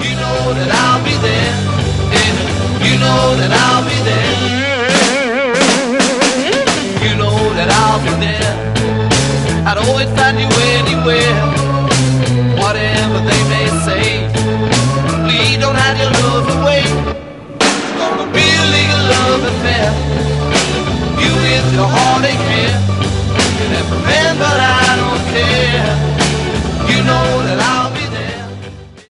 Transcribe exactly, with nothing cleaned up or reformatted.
You know that I'll be there. Yeah, you know that I'll be there. You know that I'll be there. I'd always find you anywhere. Whatever they may say, please don't hide your love away. It's gonna be a legal love affair. You with your heartache